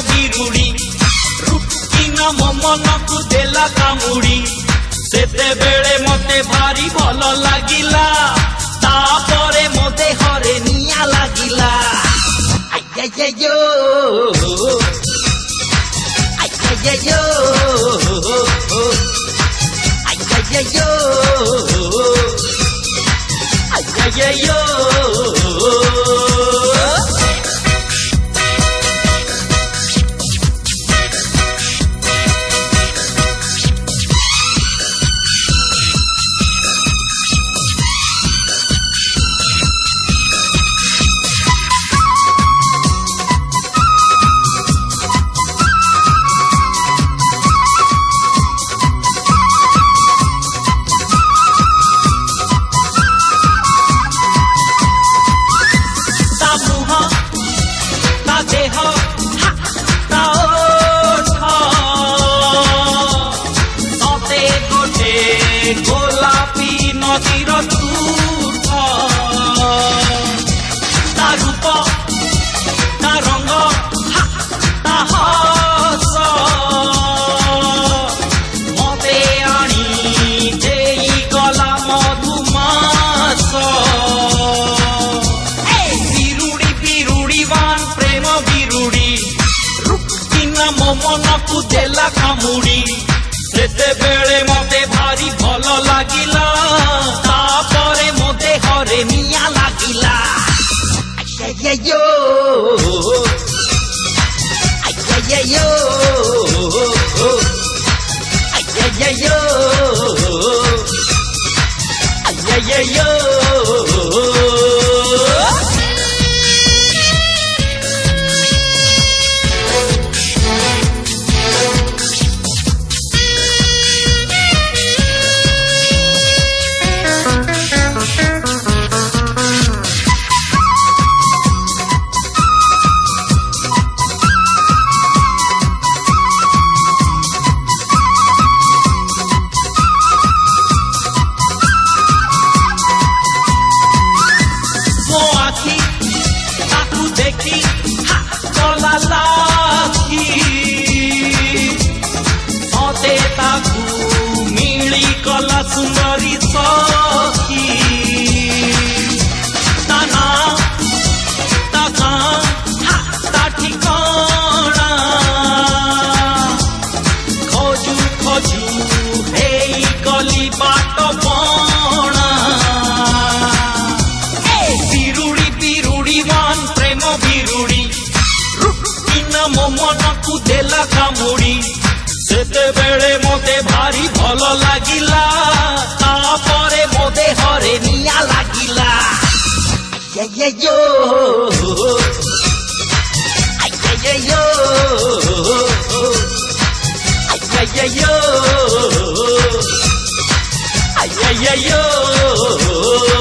बिरुड़ी रुटिना मो मन को देला कामुड़ी सेते बेले मते भारी भल लागिला तापरे मो देहरे निया लागिला आय्यायो आय्यायो आय्यायो आय्यायो गोलापी नदीर तुठ ता रूप ता रंग ता हस मते आनी देई गला मधुमास बिरुड़ी बिरुड़ीवान प्रेम बिरुड़ी रुटिना मो मन को देला कामुड़ी सेते बेले मते भारी भल लागिला तापरे मो देहरे निया लागिला आय्यायो आय्यायो आय्यायो आय्यायो देखी चला लाखी सते ताकू मिली कला सुंदरी सखी ताना ताका ता ठिकाना खोजू खोजू हेई गली बाट बणा बिरुड़ी बिरुड़ीवान प्रेम बिरुड़ी रुटिना मो मन को देला कामुड़ी सेते बेले मते भारी भल लागिला तापरे मो देहरे निया लागिला आय्यायो आय्यायो आय्यायो आय्यायो